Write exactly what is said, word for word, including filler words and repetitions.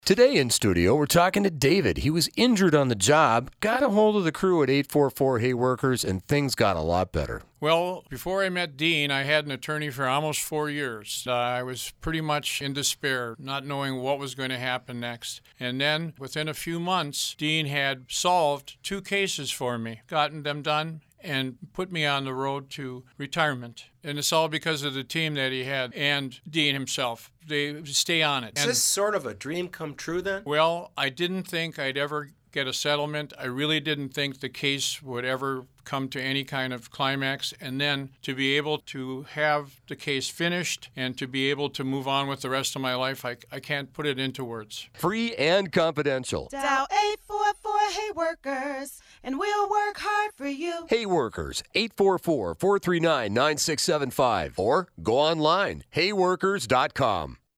Today in studio, we're talking to David. He was injured on the job, got a hold of the crew at eight four four Hay Workers, and things got a lot better. Well, before I met Dean, I had an attorney for almost four years. Uh, I was pretty much in despair, not knowing what was going to happen next. And then, within a few months, Dean had solved two cases for me, gotten them done, and put me on the road to retirement. And it's all because of the team that he had and Dean himself. They stay on it. Is and, this sort of a dream come true then? Well, I didn't think I'd ever get a settlement. I really didn't think the case would ever come to any kind of climax. And then to be able to have the case finished and to be able to move on with the rest of my life, I, I can't put it into words. Free and confidential. Dial eight four four Hay Workers, and we'll work hard for you. Hay Workers, eight four four, four three nine, nine six seven five. Or go online, hay workers dot com.